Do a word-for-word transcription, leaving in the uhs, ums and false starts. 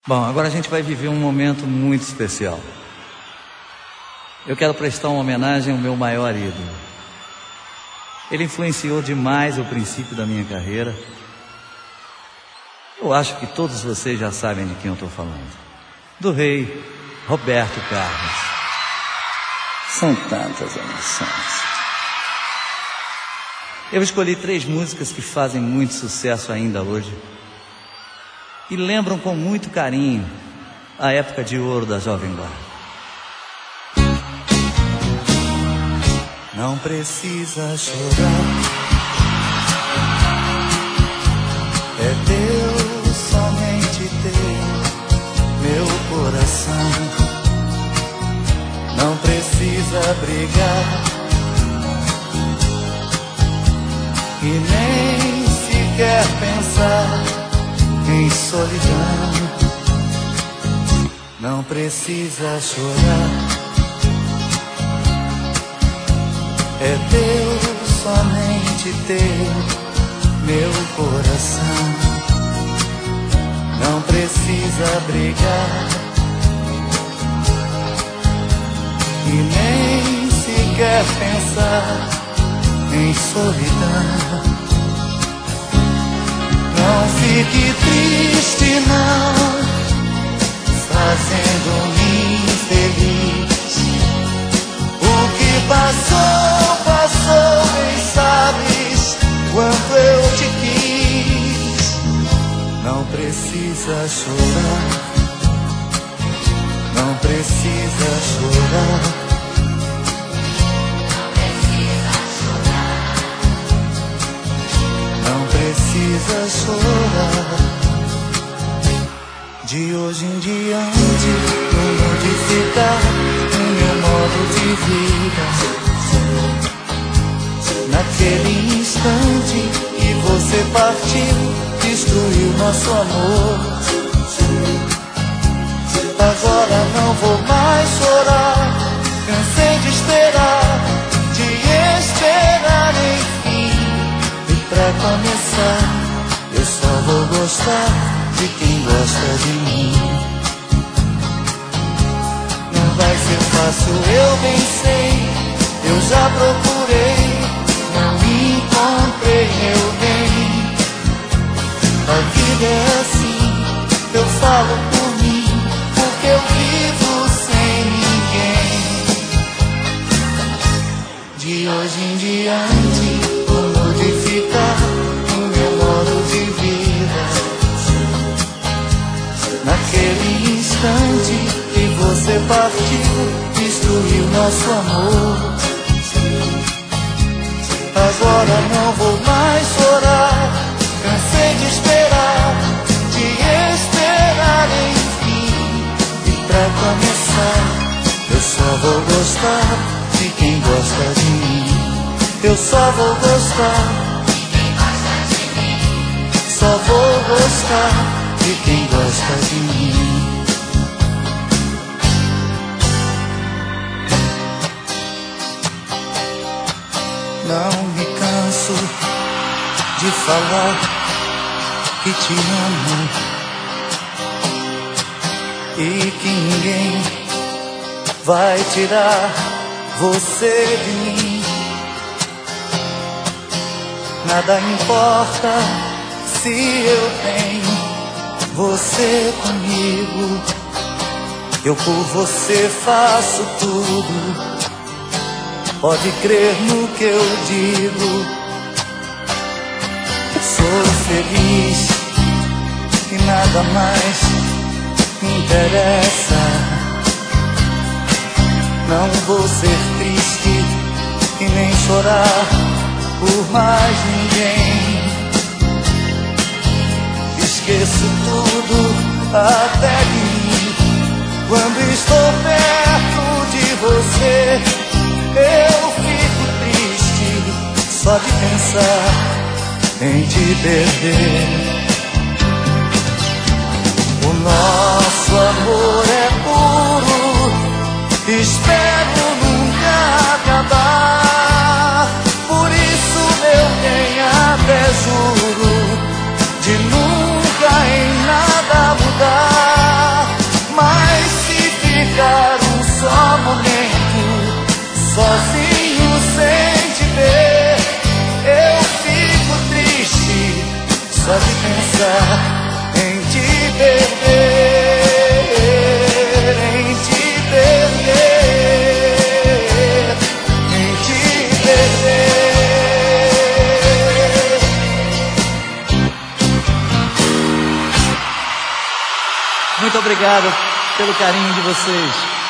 Bom, agora a gente vai viver um momento muito especial. Eu quero prestar uma homenagem ao meu maior ídolo. Ele influenciou demais o princípio da minha carreira. Eu acho que todos vocês já sabem de quem eu estou falando. Do rei Roberto Carlos. São tantas emoções. Eu escolhi três músicas que fazem muito sucesso ainda hoje e lembram com muito carinho a época de ouro da Jovem Guarda. Não precisa chorar, é Deus somente ter meu coração. Não precisa brigar e nem sequer pensar em solidão. Não precisa chorar, é Deus somente ter meu coração. Não precisa brigar e nem sequer pensar em solidão. Não fique triste não, fazendo-me infeliz. O que passou, passou, bem sabes quanto eu te quis. Não precisa chorar, não precisa chorar. Precisa chorar. De hoje em diante vou modificar o meu modo de vida. Naquele instante que você partiu, destruiu nosso amor. Agora não vou mais chorar, cansei de esperar, de esperar enfim. Pra começar, eu só vou gostar de quem gosta de mim. Não vai ser fácil, eu bem sei. Eu já procurei, não encontrei meu bem. A vida é assim, eu falo por mim, porque eu vivo sem ninguém. De hoje em diante vou modificar o meu modo de vida. Naquele instante que você partiu, destruiu nosso amor. Agora não vou mais chorar, cansei de esperar, de esperar enfim. E pra começar, eu só vou gostar de quem gosta de mim. Eu só vou gostar de quem gosta de mim. Só vou gostar de quem gosta de mim. Não me canso de falar que te amo e que ninguém vai tirar você de mim. Nada importa se eu tenho você comigo. Eu por você faço tudo. Pode crer no que eu digo. Sou feliz e nada mais me interessa. Não vou ser triste e nem chorar por mais ninguém. Esqueço tudo até de mim. Quando estou perto de você, eu fico triste só de pensar em te perder. O nosso amor é puro, espero nunca acabar. Por isso meu bem, até juro de nunca em nada mudar. Muito obrigado pelo carinho de vocês.